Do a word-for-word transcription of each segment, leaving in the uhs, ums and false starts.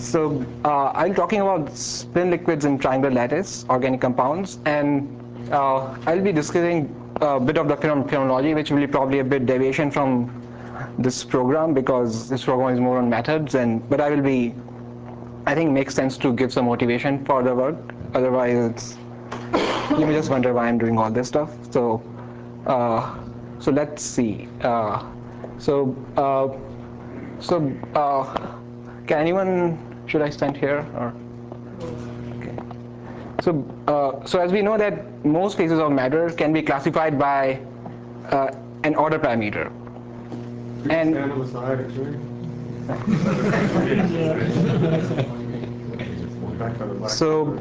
So uh, I'm talking about spin liquids in triangular lattice organic compounds, and uh, I'll be discussing a bit of the phenomenology, which will be probably a bit deviation from this program because this program is more on methods. And but I will be, I think, it makes sense to give some motivation for the work. Otherwise, it's, you may just wonder why I'm doing all this stuff. So, uh, so let's see. Uh, so, uh, so uh, can anyone? Should I stand here or? Okay. So, uh, so as we know that most phases of matter can be classified by uh, an order parameter. You and stand on the side, actually. So,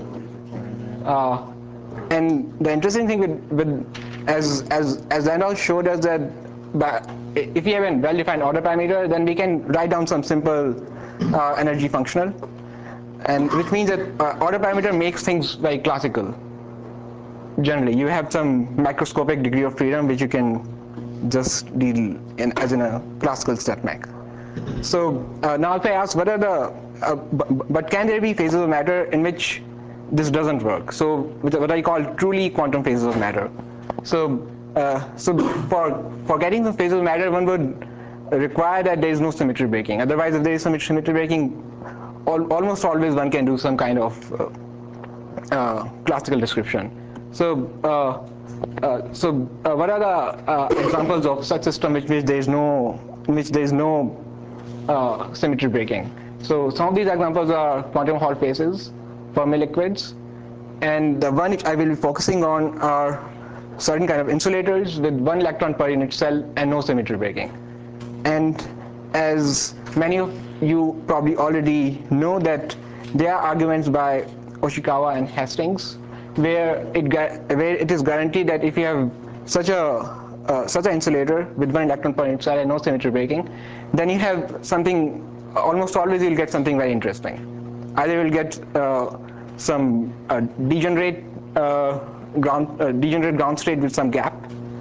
uh, and the interesting thing with, with as as as Randolph showed us that, by, if we have a well-defined order parameter, then we can write down some simple uh, energy functional, and which means that uh, order parameter makes things very classical. Generally, you have some macroscopic degree of freedom which you can just deal in as in a classical stat mech. So uh, now if I ask what are the, uh, but, but can there be phases of matter in which this doesn't work? So what I call truly quantum phases of matter. So uh, so for for getting the phases of matter, one would require that there is no symmetry breaking. Otherwise, if there is some symmetry breaking, al almost always one can do some kind of uh, uh, classical description. So uh, uh, so uh, what are the uh, examples of such system which, which there is no which there is no uh, symmetry breaking? So some of these examples are quantum Hall phases, Fermi liquids, and the one which I will be focusing on are certain kind of insulators with one electron per unit cell and no symmetry breaking. And as many of you probably already know, that there are arguments by Oshikawa and Hastings where it where it is guaranteed that if you have such a uh, such an insulator with one electron per unit cell and no symmetry breaking, then you have something. Almost always you'll get something very interesting. Either you'll get uh, some uh, degenerate uh, ground uh, degenerate ground state with some gap,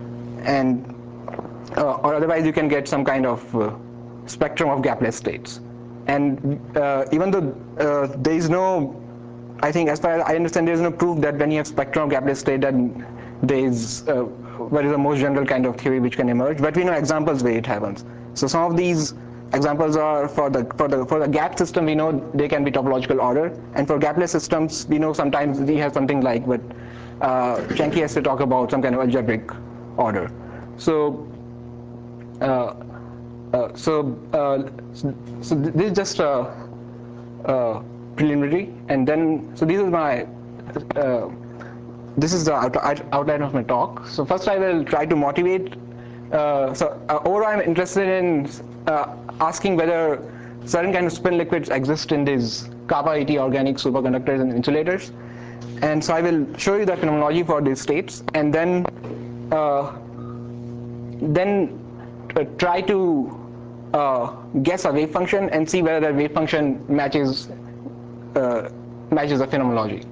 and uh, or otherwise you can get some kind of uh, spectrum of gapless states. And uh, even though uh, there is no, I think as far as I understand, there is no proof that when you have spectrum of gapless state, then there is uh, what is the most general kind of theory which can emerge. But we know examples where it happens. So some of these examples are for the for the for the gap system, we know they can be topological order, and for gapless systems we know sometimes we have something like what uh, Chenky has to talk about, some kind of algebraic order. So uh, uh, so, uh, so so this is just a, a preliminary, and then so this is my uh, this is the out outline of my talk. So first I will try to motivate. Uh, so uh, overall I'm interested in uh, asking whether certain kind of spin liquids exist in these kappa eighty organic superconductors and insulators, and so I will show you the phenomenology for these states, and then uh, then uh, try to uh, guess a wave function and see whether that wave function matches uh, matches the phenomenology.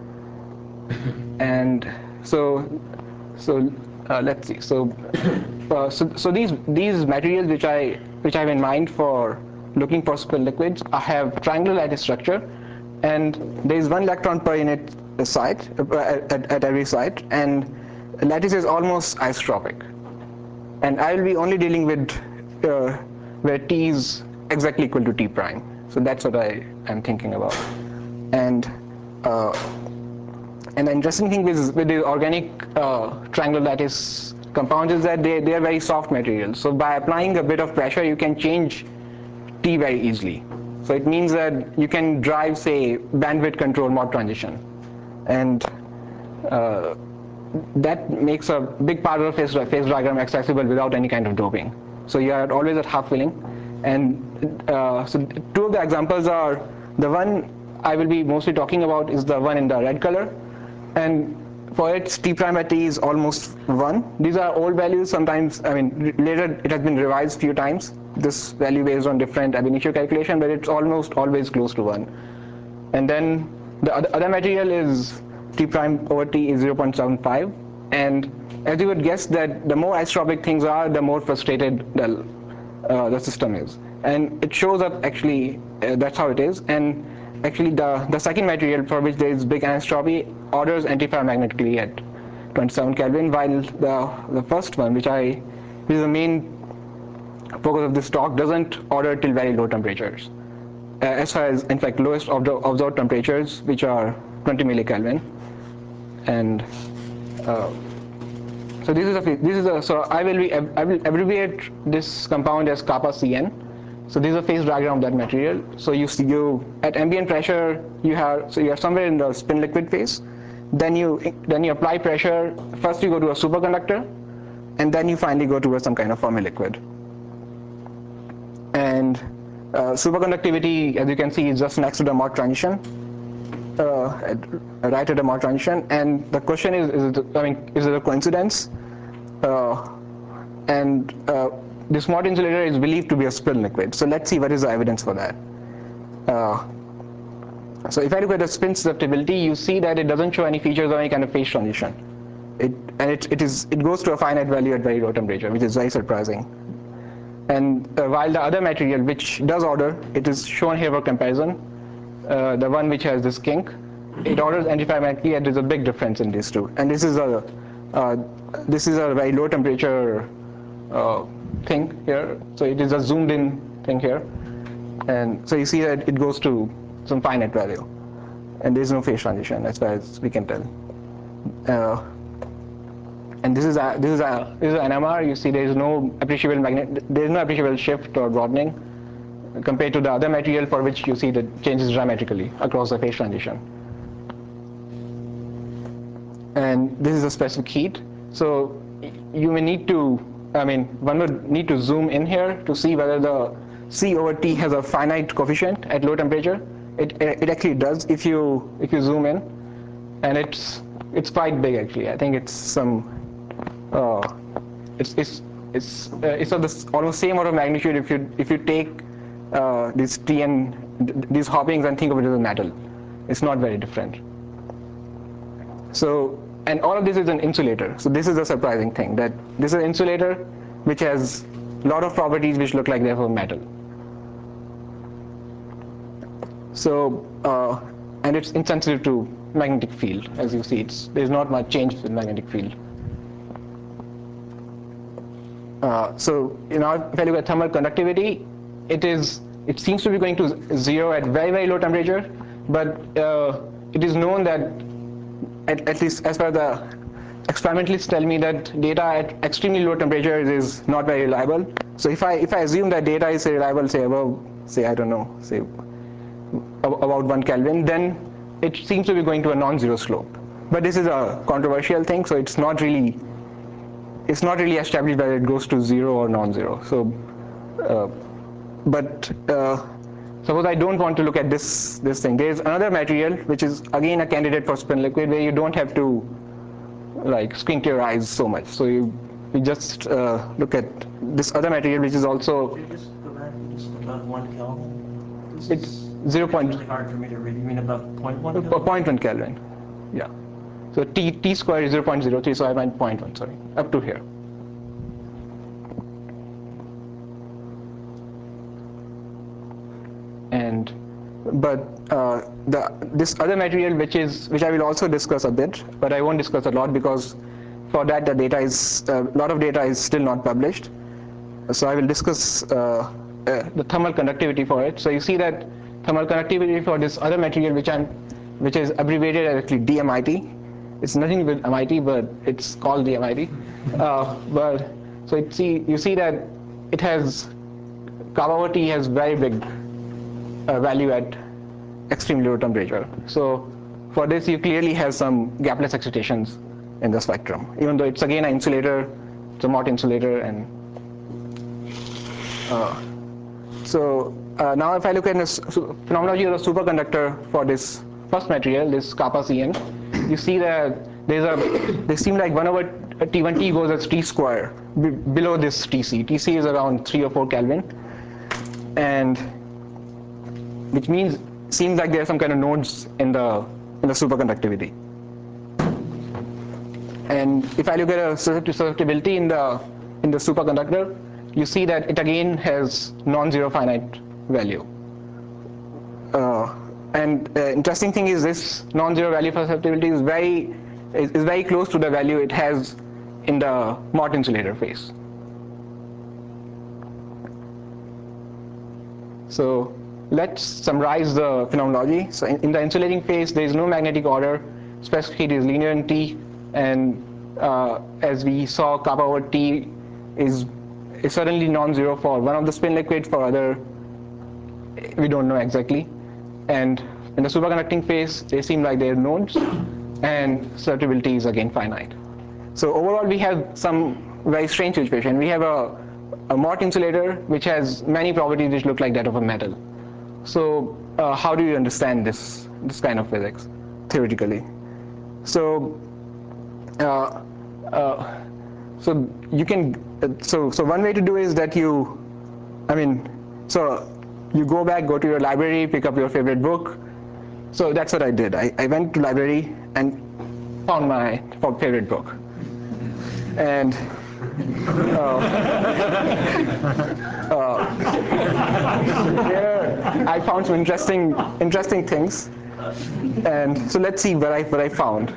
And so so uh, let's see. So, uh, so so these these materials which I which I have in mind for looking for spin liquids, I have triangular lattice structure, and there is one electron per unit site uh, at, at every site, and lattice is almost isotropic. And I will be only dealing with uh, where t is exactly equal to t prime. So that's what I am thinking about. And uh, and the interesting thing with, with the organic uh, triangular lattice compounds is that they, they are very soft materials. So by applying a bit of pressure, you can change t very easily. So it means that you can drive, say, bandwidth control mod transition. And uh, that makes a big part of the phase, phase diagram accessible without any kind of doping. So you are always at half filling. And uh, so two of the examples are, the one I will be mostly talking about is the one in the red color. And for it, t prime by t is almost one. These are old values. Sometimes, I mean, later it has been revised a few times, this value based on different ab initio calculation, but it's almost always close to one. And then the other, other material is t prime over t is zero point seven five. And as you would guess, that the more isotropic things are, the more frustrated the, uh, the system is. and it shows up actually, uh, that's how it is. And actually the, the second material for which there is big anisotropy orders antiferromagnetically at twenty-seven Kelvin, while the, the first one, which I, which is the main focus of this talk, doesn't order till very low temperatures. Uh, as far as, in fact, lowest of the observed temperatures, which are twenty millikelvin. And uh, so this is a this is a so I will be I will abbreviate this compound as kappa C N. So this is a phase diagram of that material. So you see you at ambient pressure you have so you are somewhere in the spin liquid phase. Then you then you apply pressure. First you go to a superconductor, and then you finally go towards some kind of Fermi liquid. And uh, superconductivity, as you can see, is just next to the Mott transition. Uh, right at the Mott transition, and the question is, is it, I mean, is it a coincidence? Uh, and uh, this Mott insulator is believed to be a spin liquid. So let's see what is the evidence for that. Uh, so if I look at the spin susceptibility, you see that it doesn't show any features of any kind of phase transition. It and it it is it goes to a finite value at very low temperature, which is very surprising. And uh, while the other material, which does order, it is shown here for comparison. Uh, the one which has this kink, it orders antiferromagnetically, and there's a big difference in these two. And this is a uh, this is a very low temperature uh, thing here. So it is a zoomed in thing here, and so you see that it goes to some finite value, and there is no phase transition as far as we can tell. Uh, and this is a this is a this is an M R. You see there is no appreciable magnet, there is no appreciable shift or broadening compared to the other material for which you see the changes dramatically across the phase transition. And this is a specific heat. So you may need to, I mean, one would need to zoom in here to see whether the C over T has a finite coefficient at low temperature. It, it actually does if you if you zoom in, and it's it's quite big actually. I think it's some uh, it's it's it's uh, it's of the almost same order of magnitude if you if you take uh, these T and these hoppings and think of it as a metal. It's not very different. So, and all of this is an insulator. So this is a surprising thing, that this is an insulator which has a lot of properties which look like they're for metal. So, uh, and it's insensitive to magnetic field, as you see. It's there's not much change with magnetic field. Uh, so, you know, if I look at thermal conductivity, it is it seems to be going to zero at very very low temperature, but uh, it is known that at, at least as far as the experimentalists tell me that data at extremely low temperatures is not very reliable. So if I if I assume that data is reliable, say above, say I don't know, say about one Kelvin, then it seems to be going to a non-zero slope. But this is a controversial thing, so it's not really it's not really established whether it goes to zero or non-zero. So, uh, but uh, suppose I don't want to look at this this thing. There's another material which is again a candidate for spin liquid, where you don't have to like squint your eyes so much. So you you just uh, look at this other material which is also. Could you just go back just above one Kelvin? This It's is- zero point. It's really hard for me to read. You mean above zero point one Kelvin? zero point one Kelvin, yeah. So t t square is zero point zero three, so I meant zero point one, sorry, up to here. And but uh, the this other material which is which I will also discuss a bit, but I won't discuss a lot because for that the data is a uh, lot of data is still not published. So I will discuss uh, uh, the thermal conductivity for it. So you see that thermal conductivity for this other material which I'm which is abbreviated as actually D M I T. It's nothing with M I T, but it's called D M I T. Uh, but so it see you see that it has kappa over T has very big uh, value at extremely low temperature. So for this you clearly have some gapless excitations in the spectrum, even though it's again an insulator, it's a Mott insulator. And uh, so uh, now if I look at the phenomenology of the superconductor for this first material, this kappa C N, you see that there's a they seem like one over T one T goes as T square b below this T C. T C is around three or four Kelvin, and which means seems like there are some kind of nodes in the in the superconductivity. And if I look at a susceptibility in the in the superconductor, you see that it again has non-zero finite value. Uh, and uh, interesting thing is this non-zero value for susceptibility is very is, is very close to the value it has in the Mott insulator phase. So let's summarize the phenomenology. So in, in the insulating phase, there is no magnetic order. Specific heat is linear in T, and uh, as we saw, kappa over T is, is certainly non-zero for one of the spin liquids. For other, we don't know exactly. And in the superconducting phase, they seem like they're nodes, and susceptibility is again finite. So overall, we have some very strange situation. We have a, a Mott insulator which has many properties which look like that of a metal. So uh, how do you understand this this kind of physics theoretically? So uh, uh, so you can uh, so so one way to do is that you, I mean, so you go back, go to your library, pick up your favorite book. So that's what I did. I, I went to library and found my favorite book. And uh, uh, there I found some interesting interesting things. And so let's see what I what I found.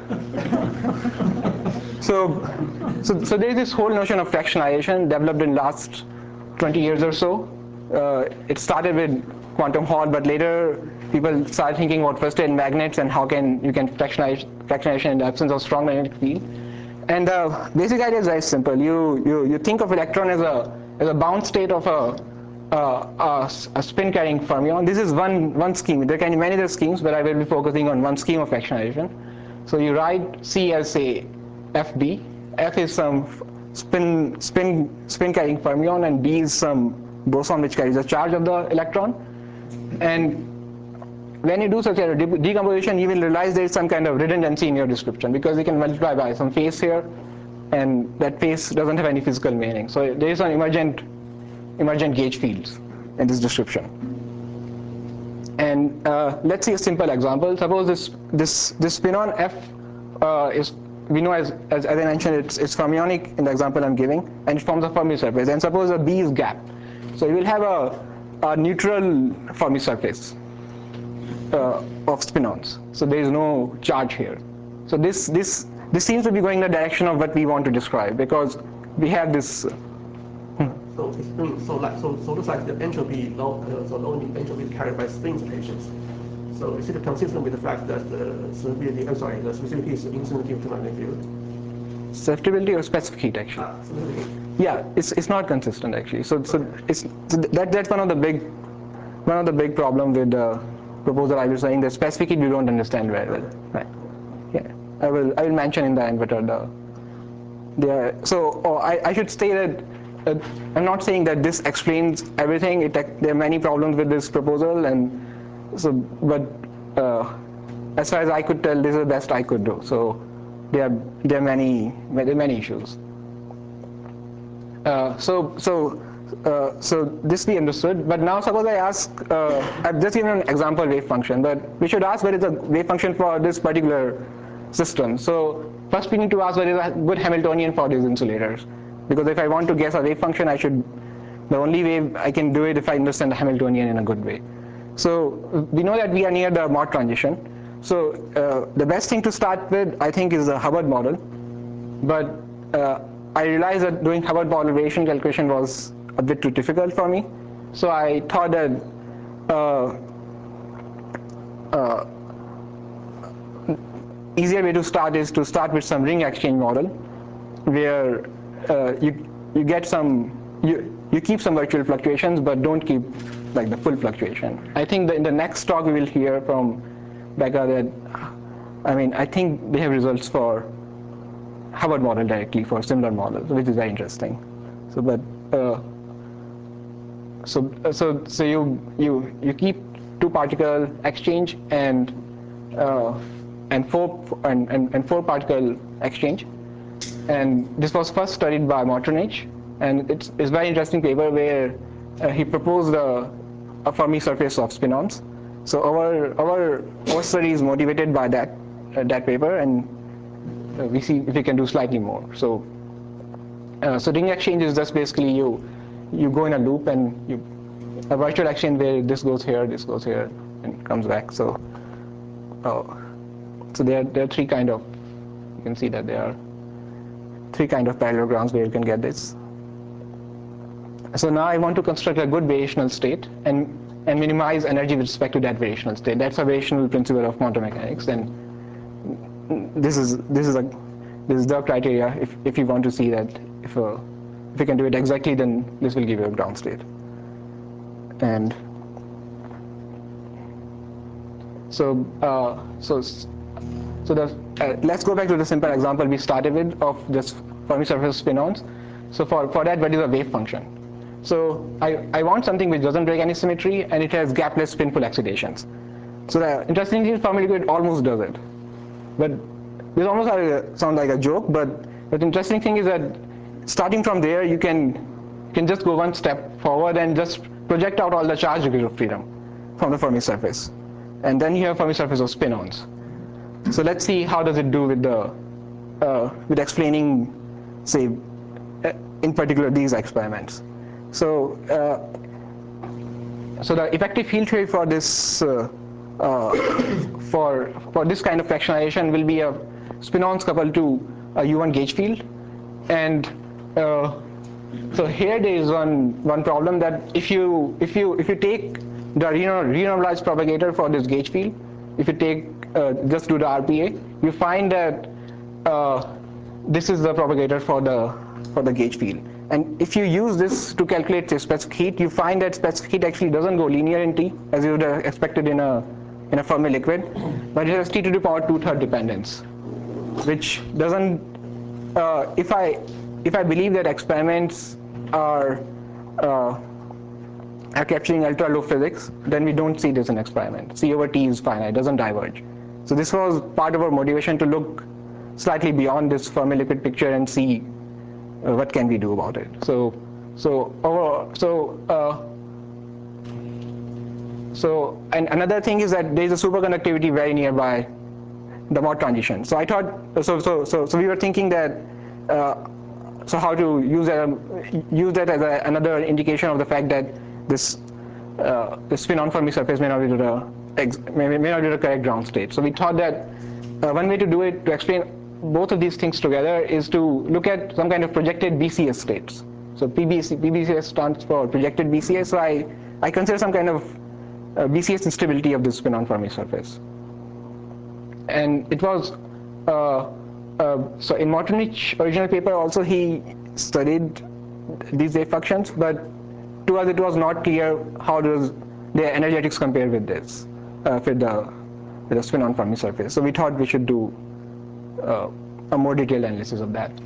So so so there's this whole notion of fractionalization developed in last twenty years or so. Uh, it started with quantum Hall, but later people started thinking about first-state magnets and how can you can fractionalize fractionalization in the absence of strong magnetic field. And the basic idea is very simple. You you you think of electron as a as a bound state of a uh, a, a spin-carrying fermion. This is one one scheme. There can be many other schemes, but I will be focusing on one scheme of fractionalization. So you write C as say F B. F is some spin spin spin-carrying fermion, and B is some boson which carries a charge of the electron. And when you do such a de decomposition, you will realize there is some kind of redundancy in your description, because you can multiply by some phase here, and that phase doesn't have any physical meaning. So there is an emergent, emergent gauge fields in this description. And uh, let's see a simple example. Suppose this this this spinon F uh, is, we know as, as as I mentioned, it's it's fermionic in the example I'm giving, and it forms a Fermi surface. And suppose a B is gap, so you will have a, a neutral Fermi surface. Uh, of spinons. So there is no charge here. So this this this seems to be going in the direction of what we want to describe, because we have this. Uh, so it's been, so like so so looks like the entropy low, uh, so low entropy is carried by spin interactions. So is it consistent with the fact that the susceptibility, I'm sorry, the specificity is insensitive to magnetic field? Susceptibility or specific heat actually? Ah, specific. Yeah, it's it's not consistent actually. So so it's so that that's one of the big one of the big problem with the proposal I was saying. The specific heat we don't understand very well. Right. Yeah. I will I will mention in the end what are the the so oh, I I should say that. Uh, I'm not saying that this explains everything. It, there are many problems with this proposal, and so but uh, as far as I could tell, this is the best I could do. So there are there are many there are many issues. Uh, so so uh, so this we understood. But now suppose I ask, uh, I've just given an example wave function, but we should ask what is the wave function for this particular system. So first we need to ask what is a good Hamiltonian for these insulators. Because if I want to guess a wave function, I should, the only way I can do it if I understand the Hamiltonian in a good way. So we know that we are near the Mott transition. So uh, the best thing to start with, I think, is the Hubbard model. But uh, I realized that doing Hubbard model variation calculation was a bit too difficult for me. So I thought that uh, uh, easier way to start is to start with some ring exchange model, where uh, you you get some you you keep some virtual fluctuations, but don't keep like the full fluctuation. I think that in the next talk we will hear from Becca that, I mean, I think they have results for Hubbard model directly for similar models, which is very interesting. So, but uh, so so so you you you keep two particle exchange and uh, and four and, and and four particle exchange. And this was first studied by Martinich, and it's, it's a very interesting paper where uh, he proposed a, a Fermi surface of spinons. So our our our study is motivated by that uh, that paper, and uh, we see if we can do slightly more. So uh, so ring exchange is just basically you you go in a loop and you a virtual exchange where this goes here, this goes here, and comes back. So, uh, so there there are three kind of you can see that there are three kind of parallelograms where you can get this. So now I want to construct a good variational state and, and minimize energy with respect to that variational state. That's a variational principle of quantum mechanics, and this is this is a this is the criteria. If if you want to see that if uh, if you can do it exactly, then this will give you a ground state. And so uh, so so the uh, let's go back to the simple example we started with of this Fermi surface spin-ons. So for for that, what is a wave function? So I, I want something which doesn't break any symmetry and it has gapless spinful excitations. So the interesting thing is Fermi liquid almost does it. But this almost like sounds like a joke, but the interesting thing is that starting from there you can can just go one step forward and just project out all the charge degrees of freedom from the Fermi surface. And then you have Fermi surface of spin-ons. So let's see how does it do with the uh, with explaining, say, in particular these experiments. So, uh, so the effective field theory for this uh, uh, for for this kind of fractionalization will be a spin-ons coupled to a U one gauge field, and uh, so here there is one one problem that if you if you if you take the renormalized propagator for this gauge field, if you take uh, just do the R P A, you find that uh, this is the propagator for the for the gauge field. And if you use this to calculate say, specific heat, you find that specific heat actually doesn't go linear in T, as you would have expected in a in a Fermi liquid, but it has T to the power two-thirds dependence, which doesn't. Uh, if I if I believe that experiments are uh, are capturing ultra low physics, then we don't see this in experiment. C over T is finite, doesn't diverge. So this was part of our motivation to look slightly beyond this Fermi liquid picture and see Uh, what can we do about it. So, so overall, so uh, so and another thing is that there is a superconductivity very nearby the Mott transition. So I thought, so so so so we were thinking that, uh, so how to use that use that as a, another indication of the fact that this uh, the spin-on Fermi surface may not be the may, may not be the correct ground state. So we thought that uh, one way to do it to explain both of these things together is to look at some kind of projected B C S states. So P B C, P B C S stands for projected B C S. So I, I consider some kind of uh, B C S instability of this spin-on Fermi surface. And it was, uh, uh, so in Mortonich's original paper also he studied these wave functions, but to us it was not clear how does their energetics compare with this, uh, with the, with the spin-on Fermi surface. So we thought we should do Uh, a more detailed analysis of that.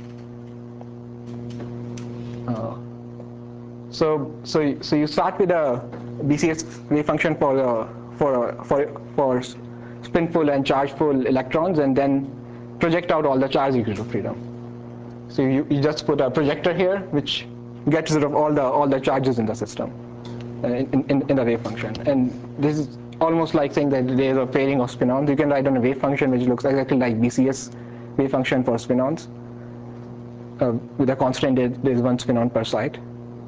Uh, so, so, so you start with a B C S wave function for uh, for uh, for for spinful and chargeful electrons, and then project out all the charge degrees of freedom. So you, you just put a projector here, which gets rid of all the all the charges in the system, uh, in, in in the wave function. And this is almost like saying that there is a pairing of spin-ons. You can write on a wave function which looks exactly like B C S wave function for spin-ons. Uh, with a constant, there is one spin-on per site.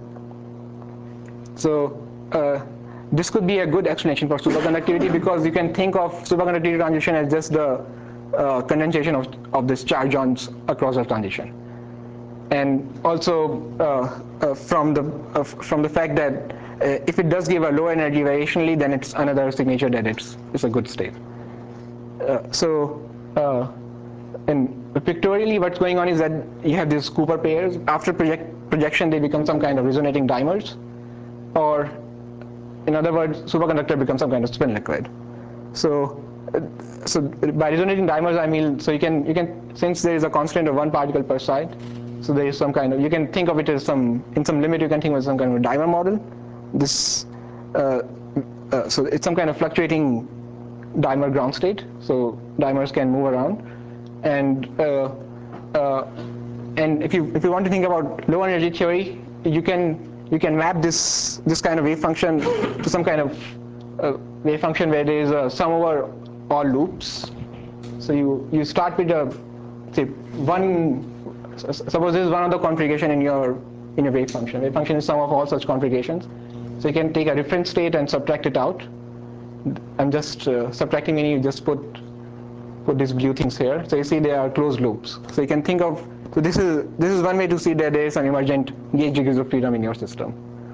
So uh, this could be a good explanation for superconductivity, because you can think of superconductivity transition as just the uh, condensation of, of this charge ions across the transition. And also uh, uh, from the uh, from the fact that uh, if it does give a low energy variationally, then it's another signature that it's it's a good state. Uh, so uh, and pictorially, what's going on is that you have these Cooper pairs. After project, projection, they become some kind of resonating dimers, or in other words, superconductor becomes some kind of spin liquid. So, uh, so by resonating dimers, I mean so you can you can since there is a constant of one particle per site. So there is some kind of, you can think of it as some, in some limit you can think of some kind of a dimer model. This, uh, uh, so it's some kind of fluctuating dimer ground state. So dimers can move around. And uh, uh, and if you if you want to think about low energy theory, you can you can map this this kind of wave function to some kind of uh, wave function where there is a sum over all loops. So you you start with a say one, suppose this is one of the configuration in your in your wave function. Wave function is sum of all such configurations. So you can take a reference state and subtract it out. I'm just uh, subtracting meaning you just put put these blue things here. So you see they are closed loops. So you can think of, so this is this is one way to see that there is some emergent gauge degrees of freedom in your system.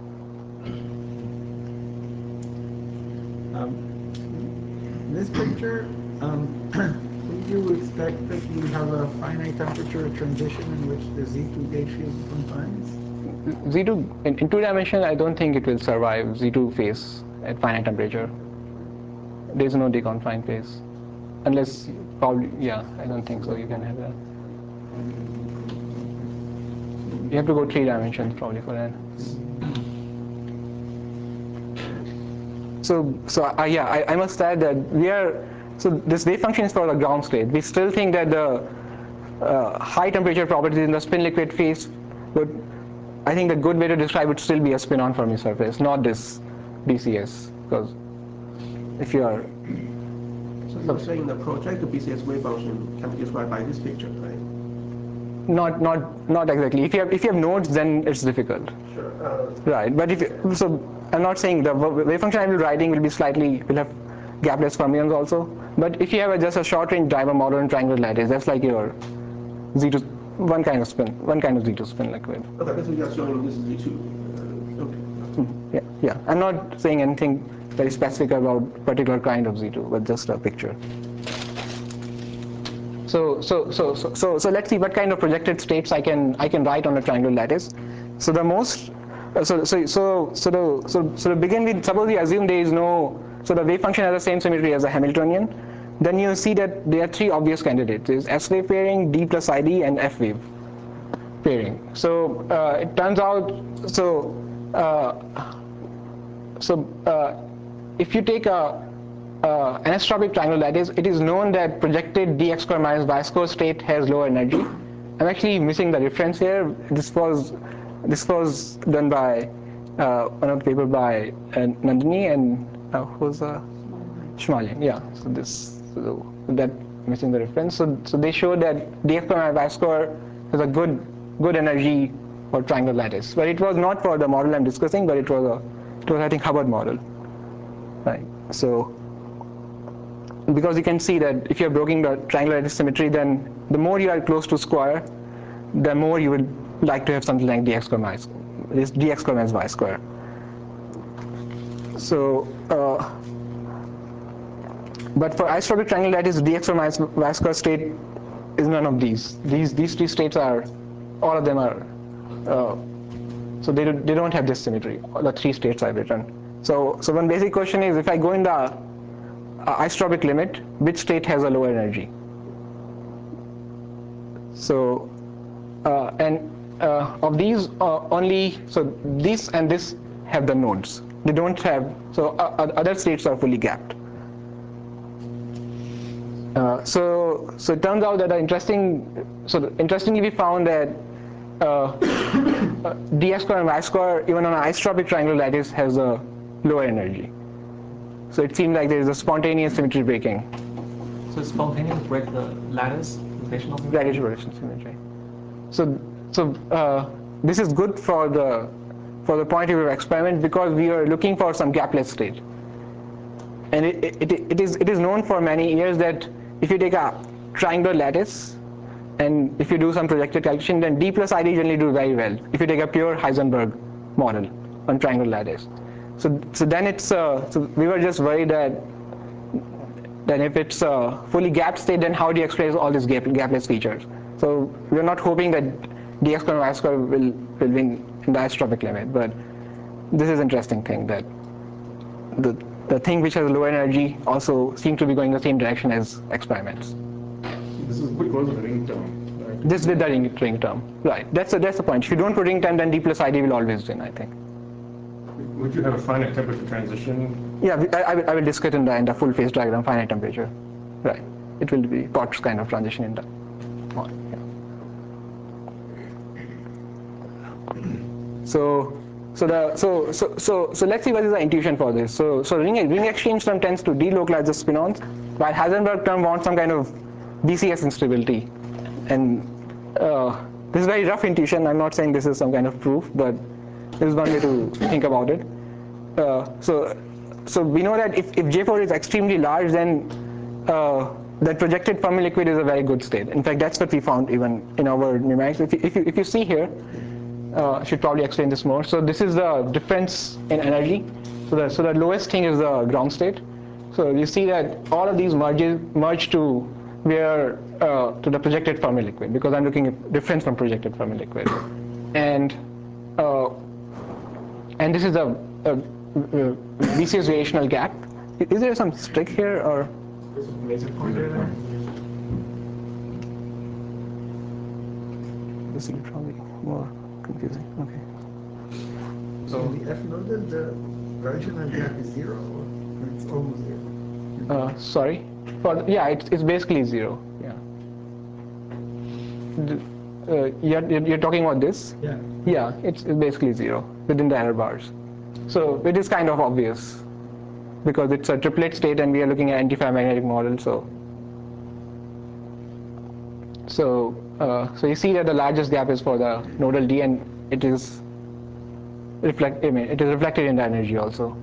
Um, this picture, um, would you expect that you have a finite temperature transition in which the Z two gauge field confines? Z two, in, in two dimension, I don't think it will survive Z two phase at finite temperature. There is no deconfined phase. Unless, probably, yeah, I don't think so. You can have that. You have to go three dimensions probably for that. So, so uh, yeah, I, I must add that we are, so this wave function is for the ground state. We still think that the uh, high temperature properties in the spin liquid phase would, I think the good way to describe it would still be a spin-on Fermi surface, not this D C S, because if you are. So you're saying the projected B C S wave function can be described by this picture, right? Not, not, not exactly. If you have, if you have nodes, then it's difficult. Sure. Uh, Right, but if you, so, I'm not saying the wave function I will be writing will be slightly, will have gapless fermions also. But if you have a, just a short-range driver model in triangular lattice, that's like your Z two, one kind of spin, one kind of Z two spin liquid. okay, so you're showing this is Z two. Uh, okay. Mm, yeah, yeah. I'm not saying anything very specific about particular kind of Z two, but just a picture. So, so, so, so, so, so let's see what kind of projected states I can I can write on a triangular lattice. So the most, uh, so so so so the so so to begin with, suppose we assume there is no, so the wave function has the same symmetry as a Hamiltonian, then you see that there are three obvious candidates: is S wave pairing, D plus I D, and F wave pairing. So uh, it turns out, so uh, so uh, if you take a Uh, anisotropic triangular lattice, it is known that projected dx square minus y square state has lower energy. I'm actually missing the reference here. This was this was done by uh, one of the paper by uh, Nandini and uh, who was uh, Shmalian. Yeah. So this so that missing the reference. So so they showed that dx square minus y square has a good good energy for triangular lattice, but it was not for the model I'm discussing, but it was a it was I think Hubbard model, right? So. Because you can see that if you're breaking the triangular lattice symmetry, then the more you are close to square, the more you would like to have something like dx square minus this dx square minus y square. So, uh, but for isotropic triangular lattice, dx square minus y square state is none of these. These these three states are, all of them are, uh, so they don't, they don't have this symmetry. All the three states I've written. So so one basic question is, if I go in the Uh, isotropic limit, which state has a lower energy? So, uh, and uh, of these, uh, only, so this and this have the nodes. They don't have, so uh, other states are fully gapped. Uh, so, so it turns out that an interesting, so interestingly we found that uh, uh, dx square and y square, even on an isotropic triangular lattice, has a lower energy. So it seems like there is a spontaneous symmetry breaking. So spontaneous break the lattice rotational symmetry? Lattice rotational symmetry. So, so uh, this is good for the for the point of view of experiment, because we are looking for some gapless state. And it, it, it is it is known for many years that if you take a triangular lattice and if you do some projected calculation, then D plus I D generally do very well. If you take a pure Heisenberg model on triangular lattice. So, so then it's, uh, so we were just worried that, that if it's a fully gapped state, then how do you express all these gap, gapless features? So we're not hoping that dx square and y square will, will win in the isotropic limit, but this is an interesting thing that the, the thing which has lower energy also seems to be going the same direction as experiments. This is because of the ring term. Right? This with the ring, ring term, right? That's the, that's the point. If you don't put ring term, then D plus I D will always win, I think. Would you have a finite temperature transition? Yeah, I, I, will, I will discuss in the, in the full phase diagram, finite temperature. Right. It will be Potts kind of transition in the model. Yeah. So, so the so so so so let's see what is the intuition for this. So so ring ring exchange term tends to delocalize the spin-ons, while Heisenberg term wants some kind of D C S instability, and uh, this is very rough intuition. I'm not saying this is some kind of proof, but this is one way to think about it. Uh, so, so we know that if, if J four is extremely large, then uh, that projected Fermi liquid is a very good state. In fact, that's what we found even in our numerics. If you, if you, if you see here, uh, I should probably explain this more. So this is the difference in energy. So the, so the lowest thing is the ground state. So you see that all of these merges, merge to where uh, to the projected Fermi liquid, because I'm looking at difference from projected Fermi liquid. And uh, and this is a, a, a V C S variational gap. Is there some stick here or? There's a laser pointer there. This is probably more confusing. Okay. So the F node, the variational gap is zero, or it's almost zero? Uh, sorry. For yeah, it's it's basically zero. Yeah. The, uh, you're, you're talking about this? Yeah. Yeah, it's, it's basically zero within the error bars. So it is kind of obvious because it's a triplet state and we are looking at anti-ferromagnetic model. So so uh, so you see that the largest gap is for the nodal D, and it is reflect. I mean, it is reflected in the energy also.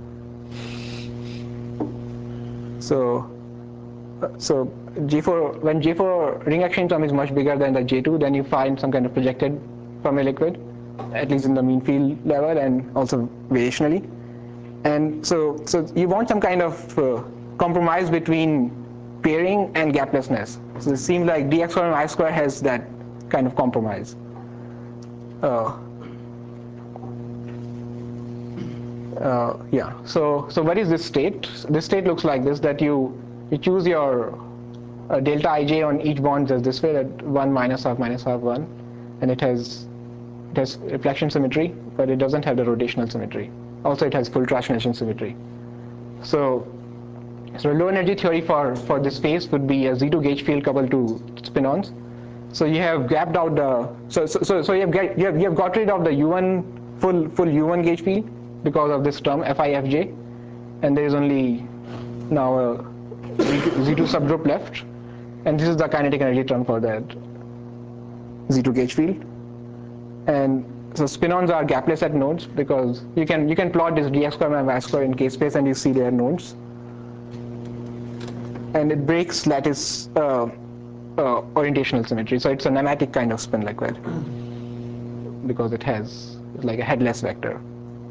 So. So J four, when J four ring exchange term is much bigger than the J two, then you find some kind of projected Fermi liquid, at least in the mean field level and also variationally. And so, so you want some kind of uh, compromise between pairing and gaplessness. So it seems like d x square and y square has that kind of compromise. Uh, uh, yeah. So, so what is this state? This state looks like this: that you you choose your uh, delta ij on each bond as this way, that one minus half minus half one, and it has it has reflection symmetry, but it doesn't have the rotational symmetry. Also, it has full translation symmetry. So, so low energy theory for for this phase would be a Z two gauge field coupled to spin-ons. So you have gapped out the so so so, so you have get, you have you have got rid of the U one full full U one gauge field because of this term Fi Fj, and there is only now a Z two subgroup left, and this is the kinetic energy term for that Z two gauge field. And so spin-ons are gapless at nodes because you can you can plot this dx square and y square in K space and you see their nodes. And it breaks lattice uh, uh, orientational symmetry, so it's a nematic kind of spin liquid because it has like a headless vector.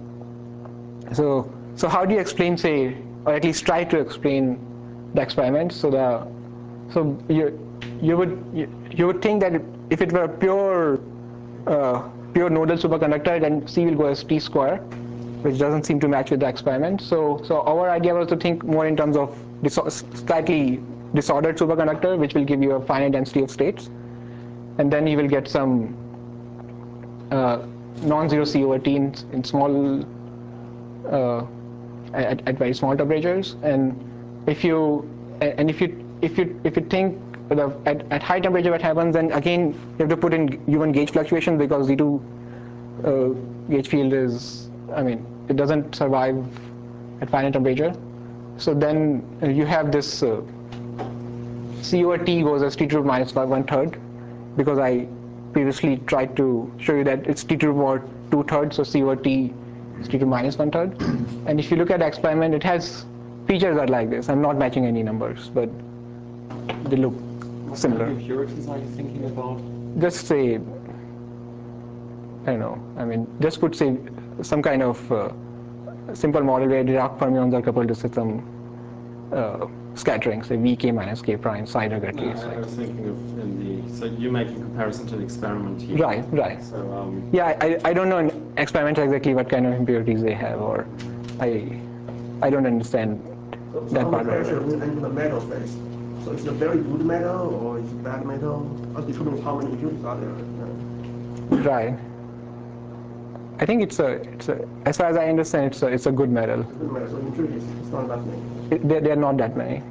So so how do you explain, say, or at least try to explain the experiment? So the so you you would you, you would think that if it were a pure uh, pure nodal superconductor, then C will go as T square, which doesn't seem to match with the experiment. So so our idea was to think more in terms of slightly disordered superconductor, which will give you a finite density of states, and then you will get some uh, non-zero C over T in, in small uh, at, at very small temperatures. And if you and if you if you if you think the, at, at high temperature what happens, then again you have to put in U one gauge fluctuations because Z two uh, gauge field is, I mean, it doesn't survive at finite temperature. So then uh, you have this uh, C over T goes as T to the minus one third, because I previously tried to show you that it's T to the power two thirds, so C over T is T to the minus one third. And if you look at the experiment, it has features that are like this. I'm not matching any numbers, but they look similar. What kind of impurities are you thinking about? Just say, I don't know, I mean, just put, say, some kind of uh, simple model where Dirac fermions are coupled to some uh, scattering, say V k minus k prime psi dagger No, case. I, I Like. was thinking of in the, so you're making comparison to the experiment here. Right, right. So, um, Yeah, I, I don't know in experiments exactly what kind of impurities they have, or I I don't understand So, so that on part the of pressure, it. we enter the metal phase. So it's a very good metal or it's a bad metal? That determines how many impurities are there. Yeah. Right. I think it's a it's a as far as I understand, it's a it's a good metal. It's a good metal, so impurities, it's not that many. It, there there are not that many.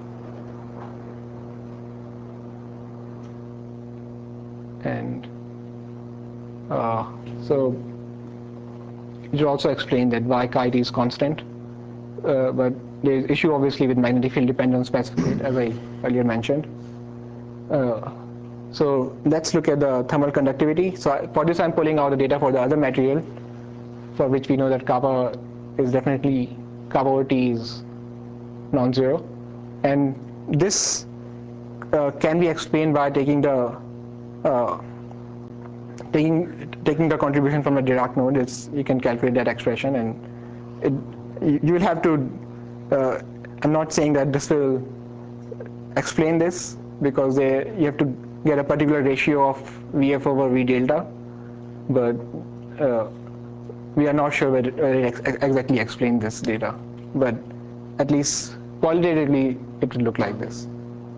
And uh, so you should also explain that y kite is constant, uh, but there's issue obviously with magnetic field dependence specifically, as I earlier mentioned. Uh, So let's look at the thermal conductivity. So I, for this I'm pulling out the data for the other material, for which we know that kappa is definitely, kappa over T is non-zero. And this uh, can be explained by taking the uh, taking taking the contribution from the Dirac node. It's, you can calculate that expression, and it, you, you will have to, uh, I'm not saying that this will explain this, because they, you have to get a particular ratio of V F over V delta, but uh, we are not sure whether it ex exactly explains this data, but at least qualitatively it will look like this.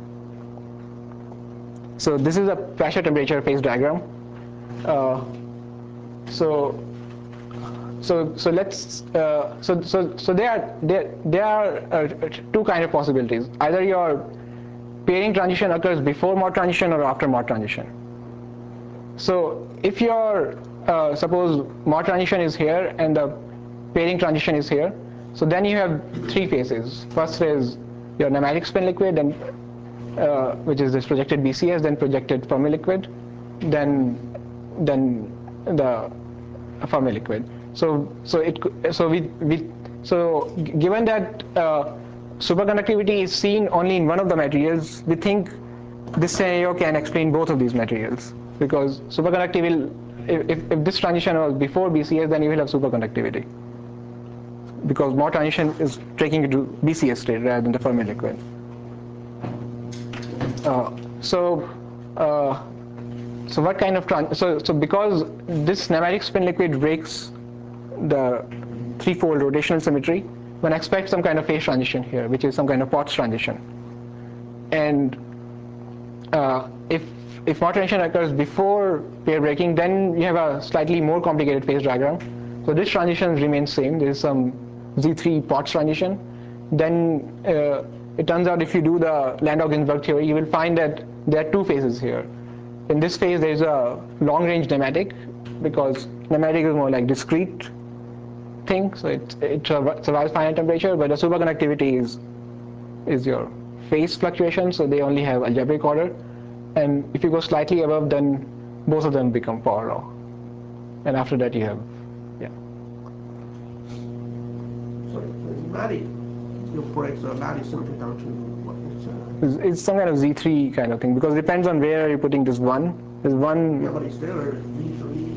So this is a pressure temperature phase diagram. Uh, so so so let's uh, so so so there are there there are uh, two kind of possibilities. Either your pairing transition occurs before Mott transition or after Mott transition. So if your uh, suppose Mott transition is here and the pairing transition is here, so then you have three phases. First is your nematic spin liquid, then uh, which is this projected B C S, then projected Fermi liquid, then then the Fermi liquid. So so it so we we so given that uh, superconductivity is seen only in one of the materials, we think this scenario can explain both of these materials, because superconductivity will, if, if this transition was before B C S, then you will have superconductivity, because Mott transition is taking it to B C S state rather than the Fermi liquid. Uh, so uh, so what kind of trans so so because this nematic spin liquid breaks the threefold rotational symmetry, one expects some kind of phase transition here, which is some kind of Potts transition. And uh, if if Mott transition occurs before pair breaking, then you have a slightly more complicated phase diagram. So this transition remains same. There is some Z three Potts transition. Then uh, it turns out if you do the Landau-Ginzburg theory, you will find that there are two phases here. In this phase, there is a long-range nematic, because nematic is more like discrete thing, so it, it survives finite temperature, but the superconductivity is is your phase fluctuation, so they only have algebraic order. And if you go slightly above, then both of them become power law. And after that you have, yeah. So the lattice, you break the lattice symmetry down to what? It's, uh, It's, it's some kind of Z three kind of thing, because it depends on where you're putting this one. There's one. yeah, but is there V three?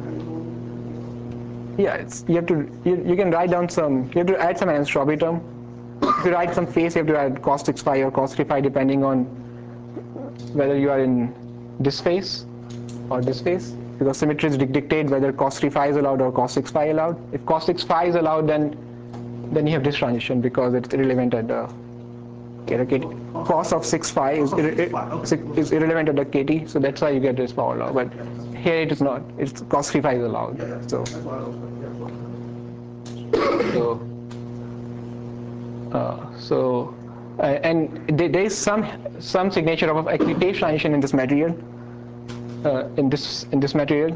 Yeah, it's, you have to, you, you can write down some, you have to add some anisotropy term. If you write some phase, you have to add cos six phi or cos three phi, depending on whether you are in this phase or this phase, because symmetries dictate whether cos three phi is allowed or cos six phi allowed. If cos six phi is allowed, then then you have this transition, because it's irrelevant at the K T. Cos of six phi is, irre is irrelevant at the K T, so that's why you get this power law. But here it is not. It's cos three phi is allowed. Yeah, yeah. So. That's what I was So, uh, so uh, and there is some some signature of actually phase transition in this material. Uh, in this in this material,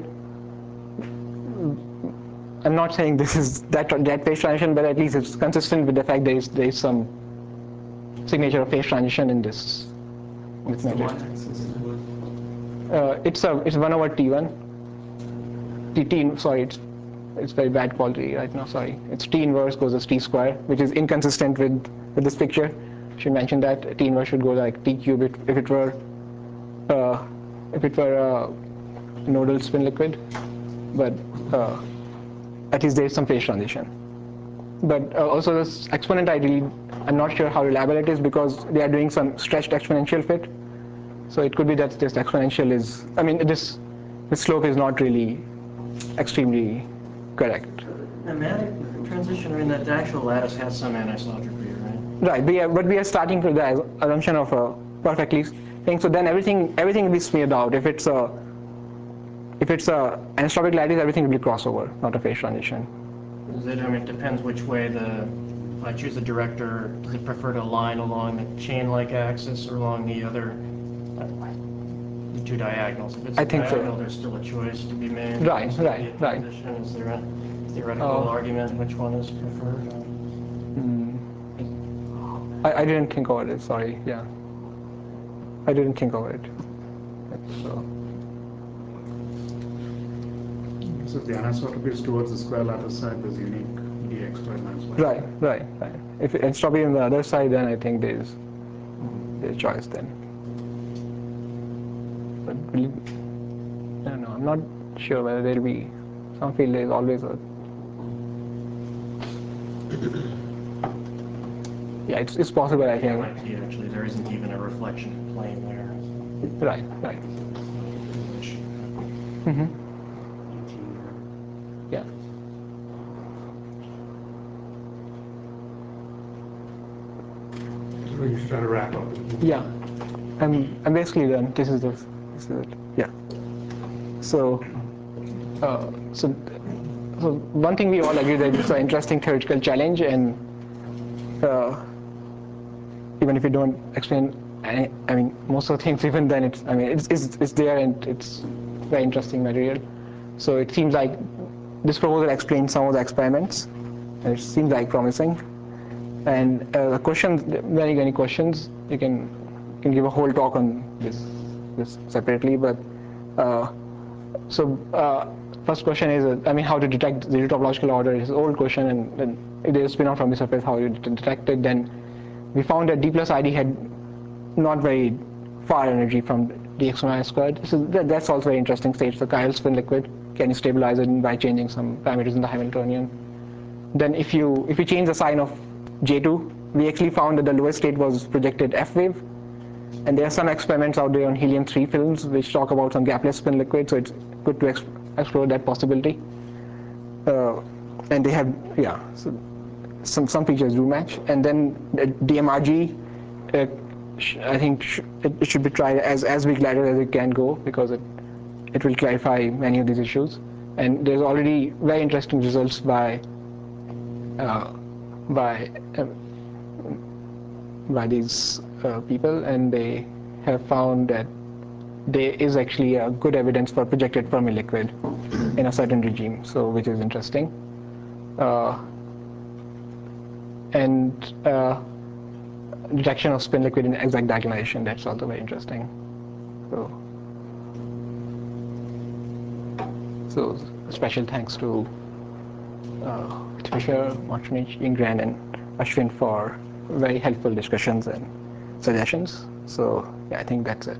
I'm not saying this is that that phase transition, but at least it's consistent with the fact there is there is some signature of phase transition in this. In this material. Uh, it's a it's one over T one. T T sorry it's. It's very bad quality right now, sorry. It's T inverse goes as T square, which is inconsistent with, with this picture. Should mention that T inverse should go like T cube if, if it were uh, if it were a nodal spin liquid, but uh, at least there is some phase transition. But uh, also this exponent I really, I'm not sure how reliable it is, because they are doing some stretched exponential fit. So it could be that this exponential is, I mean this, this slope is not really extremely correct. Nematic transition, I mean, that the actual lattice has some anisotropy, right? Right, but, yeah, but we are starting with the assumption of a perfectly thing. So then everything everything will be smeared out. If it's a if it's a anisotropic lattice, everything will be crossover, not a phase transition. Is it, I mean, it depends which way the, if I choose the director, does it prefer to align along the chain-like axis or along the other, uh, the two diagonals? If it's I a think so. diagonal, there's still a choice to be made. Right, Is there right, a right. transition? Is there a theoretical Uh, argument which one is preferred? Mm, I, I didn't think about it, sorry, yeah. I didn't think of it. So, So if the anisotropy is towards the square lattice side, there's unique d x squared minus y. right, right, right. If entropy on the other side, then I think there's there's choice then. But will it, I don't know. I'm not sure whether there'll be some field. There's always a yeah. It's it's possible. I It think. might be actually, there isn't even a reflection plane there. Right, right. Which, Mm-hmm. Yeah. So you should try to wrap up. Yeah, I'm I'm basically done. This is the this is it. Yeah. So, uh, so so one thing we all agree that it's an interesting theoretical challenge, and uh, even if you don't explain, any, I mean most of the things, even then it's I mean it's it's it's there and it's very interesting material. So it seems like this proposal explains some of the experiments, and it seems like promising. And uh, the questions, very many questions, you can can give a whole talk on this this separately. But uh, so uh, first question is, uh, I mean, how to detect zero topological order is an old question, and, and if there's a spin-off from the surface, how you detect it? Then we found that D plus I D had not very far energy from dx minus squared. So that, that's also very interesting state. So chiral spin liquid, can you stabilize it by changing some parameters in the Hamiltonian? Then if you if you change the sign of J two, we actually found that the lowest state was projected F wave, and there are some experiments out there on helium three films which talk about some gapless spin liquid, so it's good to exp explore that possibility. Uh, and they have, yeah, so some some features do match. And then the D M R G, uh, I think sh it, it should be tried as as big ladder as it can go, because it it will clarify many of these issues. And there's already very interesting results by uh, by uh, by these uh, people, and they have found that there is actually a good evidence for projected Fermi liquid in a certain regime, so which is interesting. Uh, and uh, detection of spin liquid in exact diagonalization, that's also very interesting. So, so special thanks to uh, Fisher, Martinich, Ingrid, and Ashwin for very helpful discussions and suggestions. So yeah, I think that's it.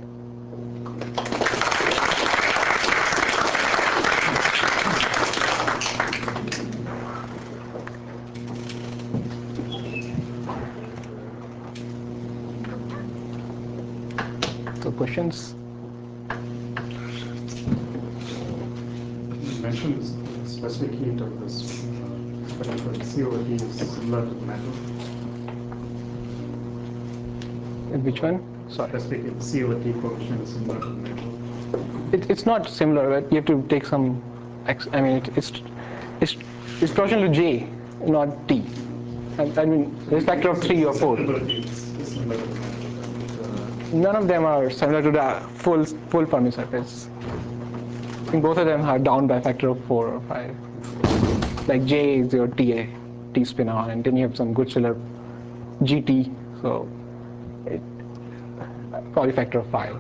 So questions? You mentioned this, the specific heat of this uh, spectrum, C over T is similar to the metal. Which one? Sorry. Specific heat, the C over T coefficient is similar to the metal. It, it's not similar, but you have to take some. I mean, it, it's it's it's proportional to J, not T. I, I mean, there's a factor of three or four. Similar to the metal. None of them are similar to the full full Fermi surface. I think both of them are down by a factor of four or five. Like J is your T A, T spin-on, and then you have some good stellar G T, so it, probably factor of five.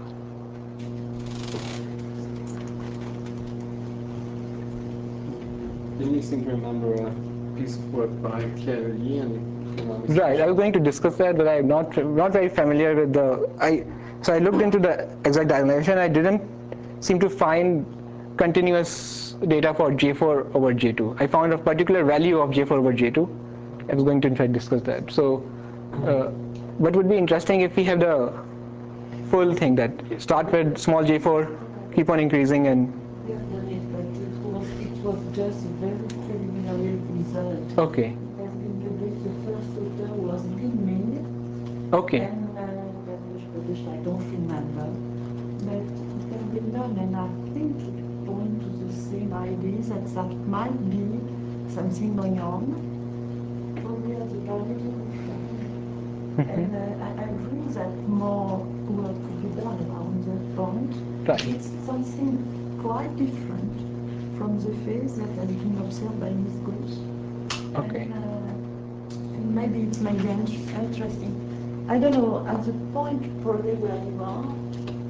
Didn't you seem to remember a piece of work by Claire Lee and Right, I was going to discuss that, but I'm not not very familiar with the. I so I looked into the exact diagonalization. I didn't seem to find continuous data for J four over J two. I found a particular value of J four over J two. I was going to in fact discuss that. So, uh, what would be interesting if we have the full thing that start with small J four, keep on increasing, and We have done it, but it was, it was just a very preliminary result. okay, Because in the book, the first author was Bing-Ming, okay, and uh, that was published, I don't remember. But it has been done, and I think it points to the same ideas, that that might be something going on. Probably at the biological level. And uh, I I agree that more work could be done around that point. Right. It's something quite different from the phase that has been observed by Miz Goose. okay. And, uh, and maybe it may be interesting. I don't know, at the point probably where you are,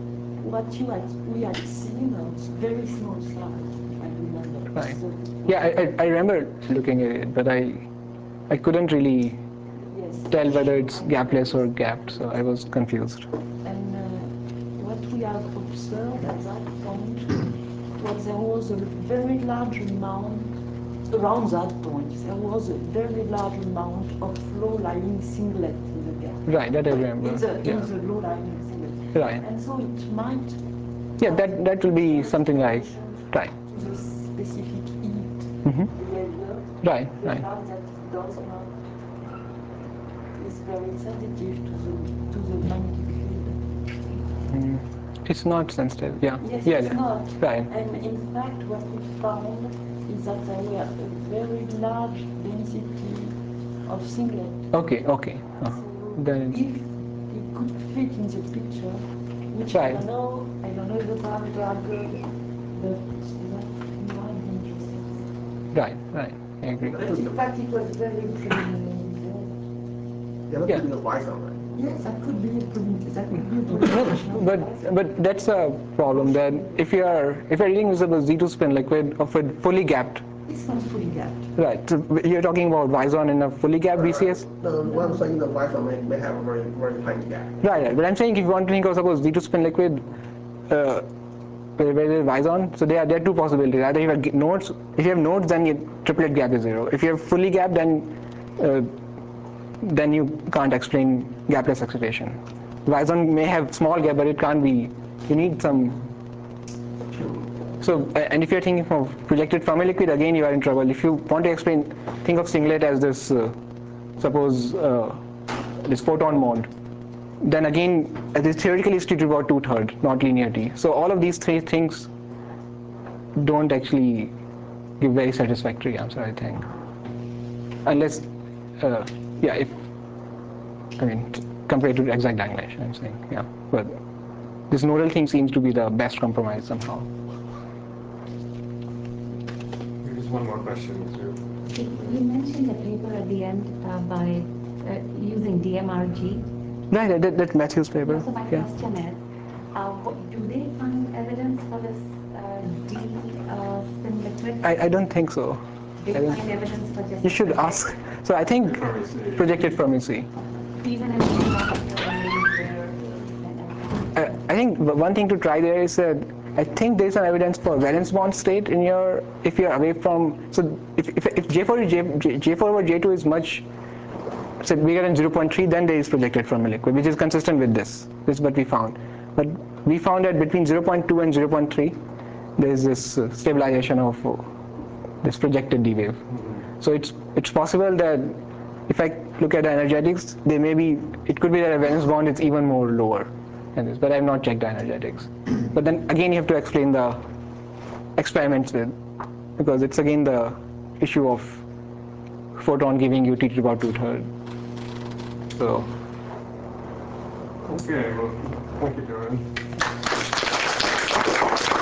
what you had, we had seen was very small size, if I remember. Right. So, Yeah, I, I, I remember looking at it, but I I couldn't really yes. tell whether it's gapless or gapped, so I was confused. And uh, what we have observed at that point was there was a very large amount, around that point, there was a very large amount of low-lying singlet in the gap. Right, that I remember. In the, Yeah. in the low-lying singlet. Right. And so it might Yeah, that that will be something like right. to the specific heat Mm-hmm. behavior. Right, The right. fact that it does not is very sensitive to the to the magnetic field. Mm. It's not sensitive. Yeah. Yes, yeah. it's yeah. not. Right. And in fact, what we found is that there were a very large density of singlet. Okay. Okay. Uh, So then if it could fit in the picture, which Right. I don't know, I don't know if the parameters are good, but that might be interesting. right. Right. I agree. But in fact, it was very preliminary. Yeah, that Yeah. could be the Wi-Fi, right? Yes, that could be a prelim- that could be a But, presentation. but but that's a problem that if you are if you're dealing with a Z two spin liquid of a fully gapped, It's not fully gapped. right? So you're talking about Vizon in a fully gapped B C S. No, what I'm saying, the Wi-Fi may, may have a very, very tiny gap. Right, right. But I'm saying if you want to think of suppose Z two spin liquid, uh, where where there is Vizon, so there are there are two possibilities. Either you have g- nodes. If you have nodes, then your triplet gap is zero. If you have fully gapped, then uh, then you can't explain gapless excitation. Vizon may have small gap, but it can't be. You need some. So, uh, and if you're thinking of projected from a liquid, again you are in trouble. If you want to explain, think of singlet as this, uh, suppose uh, this photon mode. Then again, it is theoretically it's treated about two-thirds, not linearity. So all of these three things don't actually give very satisfactory answer, I think. Unless, uh, yeah, if, I mean, t- compared to exact diagonalization, I'm saying, yeah. But this nodal thing seems to be the best compromise somehow. Here's one more question. Too. You mentioned a paper at the end uh, by uh, using D M R G. Right, that, that Matthews paper. So my Yeah. question is, uh, what, do they find evidence for this uh, D uh, spin liquid? I, I don't think so. They I don't- find evidence for just You should ask. So I think projected from E C. even in the where I, I think one thing to try there is that I think there's some evidence for valence bond state in your, if you're away from, so if, if, if J four, J, J four over J two is much, say bigger than zero point three, then there is projected from a liquid, which is consistent with this. This is what we found. But we found that between zero point two and zero point three, there is this uh, stabilization of uh, this projected D wave. So it's it's possible that if I look at the energetics, there may be, it could be that a valence bond is even more lower than this, but I have not checked the energetics. But then again, you have to explain the experiments with, because it's again the issue of photon giving you T to the power two-thirds. So. Okay, well, thank you, Joanne.